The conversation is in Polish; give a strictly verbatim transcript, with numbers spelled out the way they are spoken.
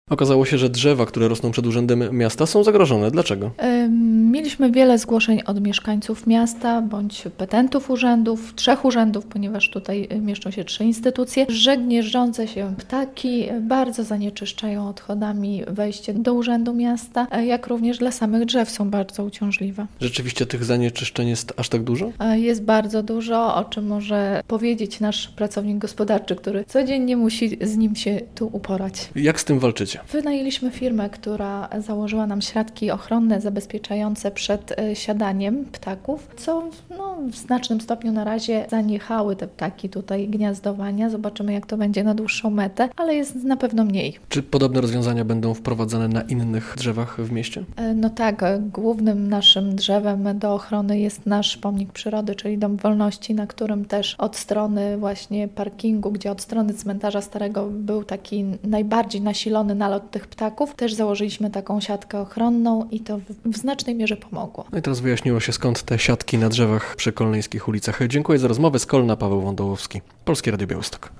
Okazało się, że drzewa, które rosną przed urzędem miasta, są zagrożone. Dlaczego? Mieliśmy wiele zgłoszeń od mieszkańców miasta bądź petentów urzędów, trzech urzędów, ponieważ tutaj mieszczą się trzy instytucje, że gnieżdżące się ptaki bardzo zanieczyszczają odchodami wejście do urzędu miasta, jak również dla samych drzew są bardzo uciążliwe. Rzeczywiście tych zanieczyszczeń jest aż tak dużo? Jest bardzo dużo, o czym może powiedzieć nasz pracownik gospodarczy, który codziennie musi z nim się tu uporać. Jak z tym walczycie? Wynajęliśmy firmę, która założyła nam siatki ochronne zabezpieczające przed siadaniem ptaków, co no, w znacznym stopniu na razie zaniechały te ptaki tutaj gniazdowania. Zobaczymy, jak to będzie na dłuższą metę, ale jest na pewno mniej. Czy podobne rozwiązania będą wprowadzane na innych drzewach w mieście? No tak, głównym naszym drzewem do ochrony jest nasz pomnik przyrody, czyli Dom Wolności, na którym też od strony właśnie parkingu, gdzie od strony cmentarza starego był taki najbardziej nasilony nalot tych ptaków, też założyliśmy taką siatkę ochronną i to w, w znacznej mierze pomogło. No i teraz wyjaśniło się, skąd te siatki na drzewach przy kolneńskich ulicach. Dziękuję za rozmowę. Z Kolna Paweł Wądołowski, Polskie Radio Białystok.